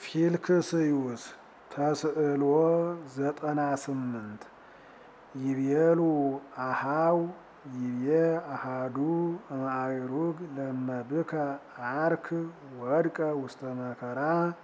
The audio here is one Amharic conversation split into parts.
ፊልክስዩስ ተስዕሎ 98 ይቤሉ አሃው ይቤ አሃዱ እምአእሩግ ለመብከ አርክ ወድቀ ውስተ መከራ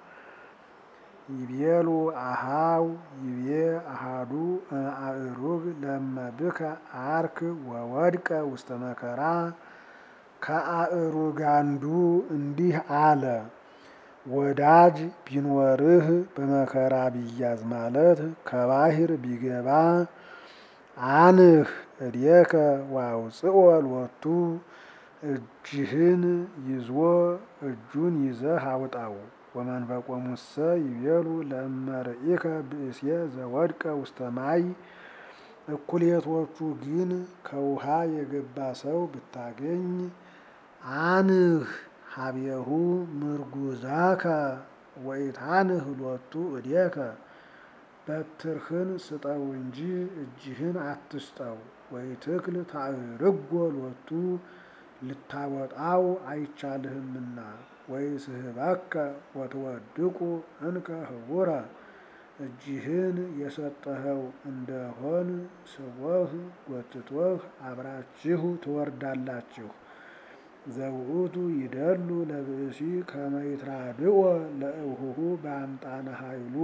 ይቤሉ አሃው ይቤ አሃዱ እምአእሩግ ለመብከ አርክ ወወድቀ ውስተ መከራ ከአእሩግ አንዱ እንዲህ አለ። ወዳጅ ቢኖርህ በመከራ ቢያዝ ማለት ከባህር ቢገባ አንህ እዴከ ዋውፅኦ ሎቱ እጅህን ይዞ እጁን ይዘህ አውጣው። ወመንፈቆ ሙሰ ይቤሉ ለመርኢከ ብእሴ ዘወድቀ ውስተ ማይ እኩሌቶቹ ግን ከውሃ የገባ ሰው ብታገኝ አንህ ሀቤሁ ምርጉዛከ ወኢታንህ ሎቱ እዴከ በትርህን ስጠው እንጂ እጅህን አትስጠው። ወኢትክል ታዕርጎ ሎቱ ልታወጣው አይቻልህምና። ወይስሕበከ ወትወድቁ እንከ ህቡረ እጅህን የሰጠኸው እንደሆን ስቦህ ጎትቶህ አብራችሁ ትወርዳላችሁ። ዘውእቱ ይደሉ ለብእሲ ከመ ይትራድኦ ለእሁሁ በአምጣነ ኃይሉ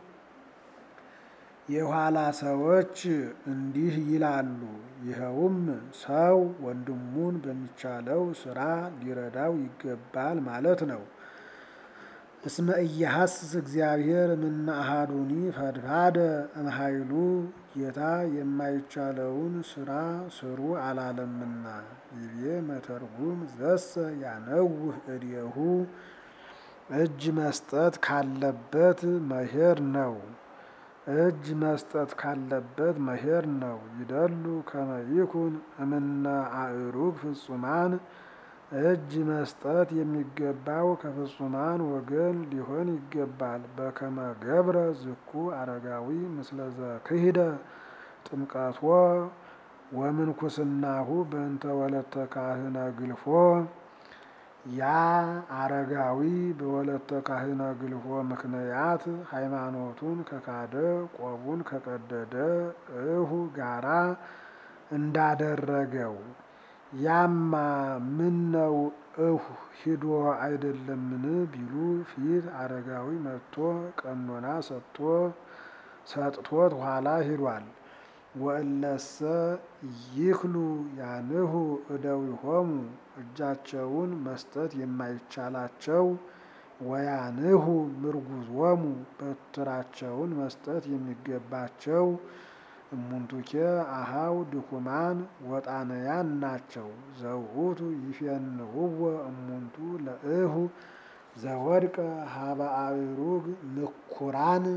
የኋላ ሰዎች እንዲህ ይላሉ። ይኸውም ሰው ወንድሙን በሚቻለው ስራ ሊረዳው ይገባል ማለት ነው። እስመ ኢያሐስስ እግዚአብሔር እምነ አሐዱኒ ፈድፋደ እምኃይሉ ጌታ የማይቻለውን ስራ ስሩ አላለምና። ይቤ መተርጉም ዘሰ ያነውህ እዴሁ እጅ መስጠት ካለበት መሄድ ነው። እጅ መስጠት ካለበት መሄድ ነው። ይደሉ ከመ ይኩን እምነ አእሩግ ፍጹማን እጅ መስጠት የሚገባው ከፍጹማን ወገን ሊሆን ይገባል። በከመ ገብረ ዝኩ አረጋዊ ምስለ ዘክሂደ ጥምቀቶ ወምንኩስናሁ በእንተ ወለተ ካህነ ግልፎ ያ አረጋዊ በወለተ ካህነ ግልፎ ምክንያት ሃይማኖቱን ከካደ ቆቡን ከቀደደ እሁ ጋራ እንዳደረገው ያማ ምነው እሁ ሂዶ አይደለምን ቢሉ ፊት አረጋዊ መጥቶ ቀኖና ሰጥቶት ኋላ ሂዷል። ወእለሰ ይክሉ ያንሁ እደዊሆሙ እጃቸውን መስጠት የማይቻላቸው ወያንሁ ምርጉዞሙ በትራቸውን መስጠት የሚገባቸው እሙንቱኬ አሃው ድኩማን ወጣነያን ናቸው። ዘውእቱ ይፌንውዎ እሙንቱ ለእሁ ዘወድቀ ሀበ አእሩግ ምኩራን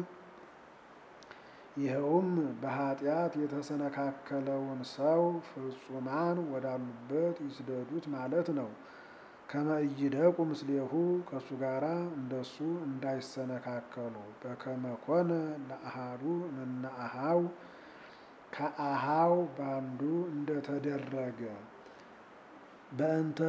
ይኸውም በኃጢአት የተሰነካከለውን ሰው ፍጹማን ወዳሉበት ይስደዱት ማለት ነው። ከመ ኢይደቁ ምስሌሁ ከእሱ ጋራ እንደሱ እንዳይሰነካከሉ። በከመ ኮነ ለአሃዱ እምነ አሃው ከአሃው ባንዱ እንደተደረገ በእንተ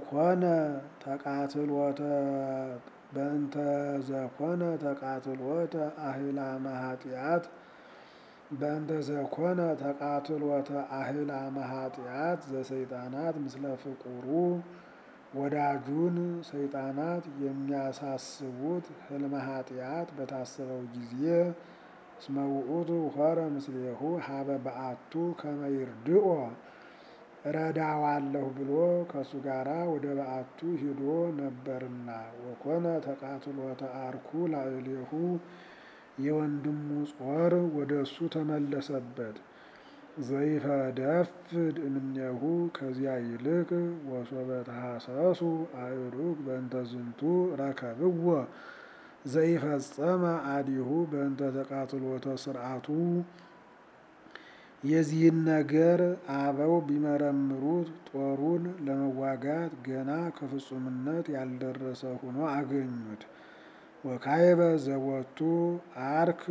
ዘኮነ አህላመ ኃጢአት በእንተ ዘኮነ ተቃትሎተ አህላመ ኃጢአት ዘሰይጣናት ምስለ ፍቁሩ ወዳጁን ሰይጣናት የሚያሳስቡት ህልመ ኃጢአት በታሰበው ጊዜ እስመ ውእቱ ሆረ ምስሌሁ ሀበ በአቱ ከመ ይርድኦ እረዳዋለሁ ብሎ ከእሱ ጋራ ወደ በአቱ ሂዶ ነበርና። ወኮነ ተቃትሎተ አርኩ ላዕሌሁ የወንድሙ ጾር ወደ እሱ ተመለሰበት። ዘይፈደፍድ እምኔሁ ከዚያ ይልቅ ወሶበ ተሐሰሱ አእሩግ በእንተ ዝንቱ ረከብዎ ዘይፈጸመ አዲሁ በእንተ ተቃትሎተ ስርዓቱ የዚህን ነገር አበው ቢመረምሩት ጦሩን ለመዋጋት ገና ከፍጹምነት ያልደረሰ ሆኖ አገኙት። ወካይበ ዘወቱ አርክ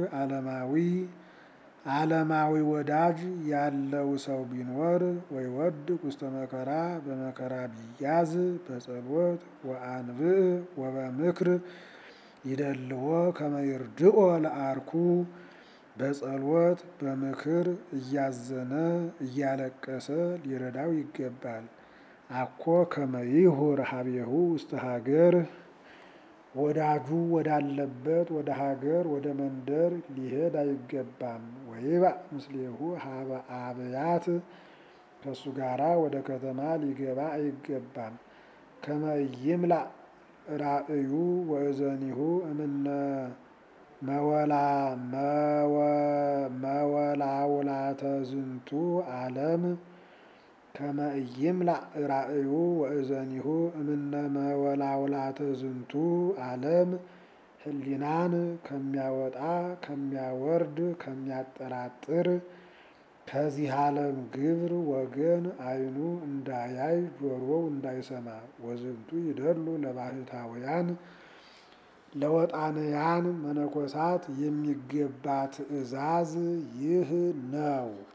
ዓለማዊ ወዳጅ ያለው ሰው ቢኖር ወይወድቅ ውስተ መከራ በመከራ ቢያዝ በጸሎት ወአንብዕ ወበምክር ይደልዎ ከመ ይርድኦ ለአርኩ በጸሎት በምክር እያዘነ እያለቀሰ ሊረዳው ይገባል። አኮ ከመ ይሁር ሀቤሁ ውስተ ሀገር ወዳጁ ወዳለበት ወደ ሀገር ወደ መንደር ሊሄድ አይገባም። ወይባእ ምስሌሁ ሀበ አብያት ከእሱ ጋራ ወደ ከተማ ሊገባ አይገባም። ከመ ይምላእ ራእዩ ወእዘኒሁ እምነ መወላውላተ ዝንቱ ዓለም ከመ ይምላእ ራእዩ ወእዘኒሁ እምነ መወላውላተ ዝንቱ ዓለም ህሊናን ከሚያወጣ ከሚያወርድ ከሚያጠራጥር ከዚህ ዓለም ግብር ወገን ዓይኑ እንዳያይ ጆሮው እንዳይሰማ ወዝንቱ ይደሉ ለባሕታውያን ለወጣንያን መነኮሳት የሚገባ ትእዛዝ ይህ ነው።